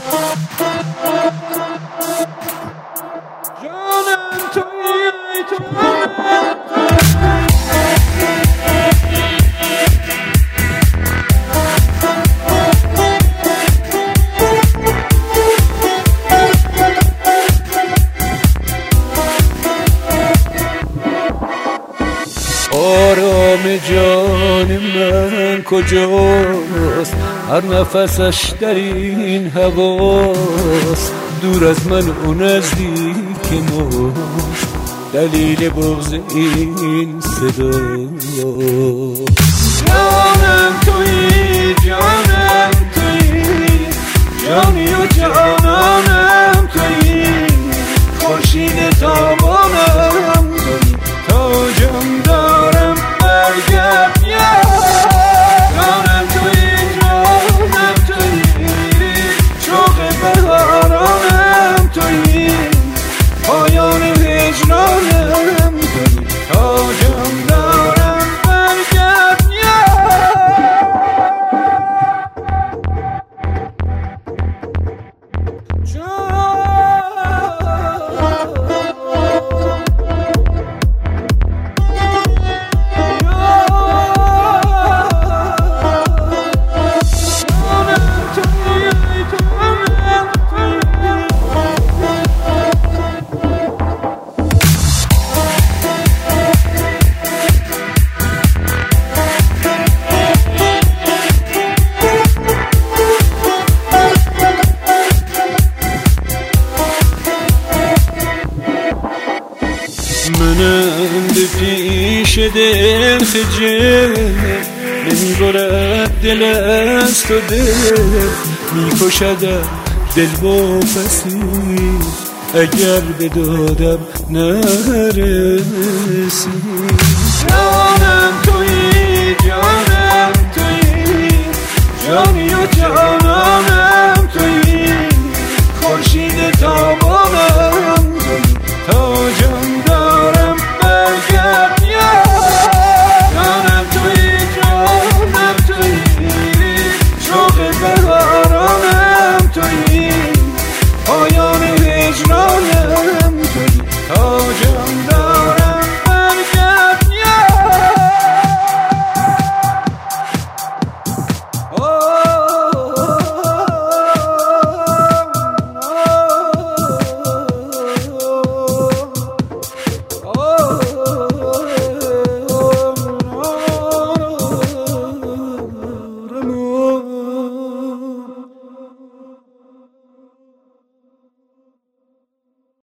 جانم تویی آرام جان من کجاست؟ هر نفسش در این هواست، دور از من و نزدیک ما، دلیل بغض این صدا. جانم تویی، جانم تویی، جانی و جانانم تویی، خورشید تابانم تویی، تاجم دارم برگرد جانم تویی، جانم تویی، شوق بهارانم تویی، پایان هجرانم تویی، تاجم دارم برگرد منم به پیش دل خجل، نمیبرد دل از تو دل، میکشدم دل با پسی، اگر به دادم نرسی. جانم تویی، جانم تویی، جانی و جانانم تویی، خورشید تابانم تویی، تاجم جانم تویی، جانم تویی، شوق